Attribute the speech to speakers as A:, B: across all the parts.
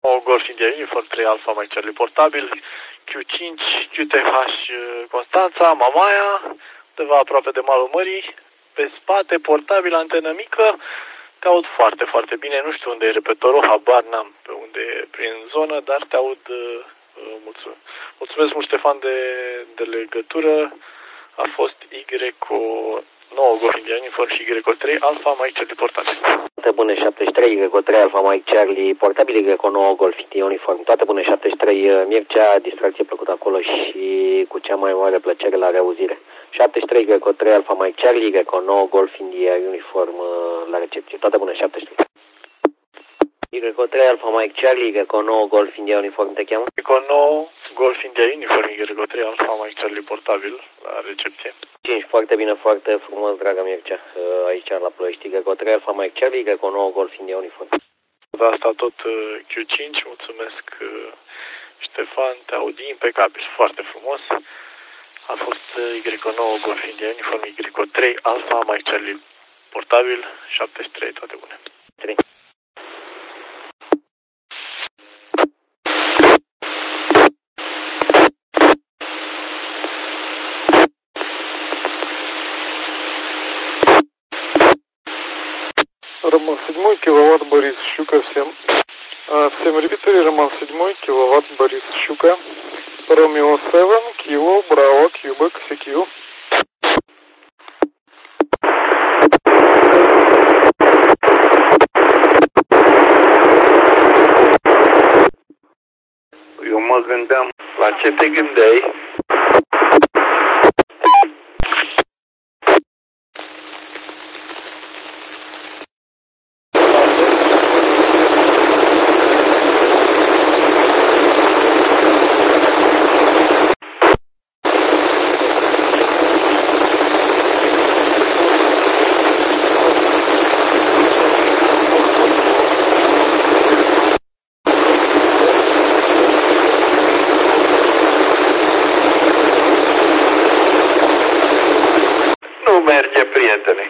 A: O Golf India Uniform 3 Alpha Mike Charlie portabil, Q5, QTH Constanța, Mamaia, undeva aproape de malul mării, pe spate, portabil, antenă mică, te aud foarte, foarte bine, nu știu unde e repetorul, habar n-am pe unde e prin zonă, dar te aud, mulțumesc mult, Ștefan, de legătură, a fost Y9 Golf India Uniform și Y3 Alpha Mike Charlie portabil.
B: Toate bune, 73, Y3 Alpha Mike Charlie portabil, Y9 Golf India Uniform, toate bune, 73, Mircea, distracție plăcută acolo și cu cea mai mare plăcere la reauzire. 73, Y3 Alpha Mike Charlie, Y9 Golf India Uniform la recepție, toate bune, 73. Y3 Alpha Mike Charlie, Y9 Golf India Uniform te cheamă?
A: Y9 Golf India Uniform, Y3 Alpha Mike Charlie portabil la recepție.
B: 5, foarte bine, foarte frumos, dragă Mircea, aici la Ploiești, Y3 Alpha Mike Charlie, Y9 Golf India Uniform.
A: Da, asta tot Q5, mulțumesc Ștefan, te audi impecabil, foarte frumos. A fost Y9 Golf India Uniform, Y3 Alpha Mike Charlie portabil, 73, toate bune.
B: 3.
C: Роман 7, киловатт Борис Щука, всем репетиторы, Роман 7, киловатт Борис Щука, Ромео 7, Кило, Браво, Кьюбек, CQ.
D: Eu mă gândeam, la ce te gândeai? Nu merge, prietene.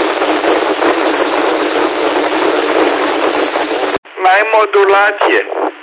D: N-ai modulație.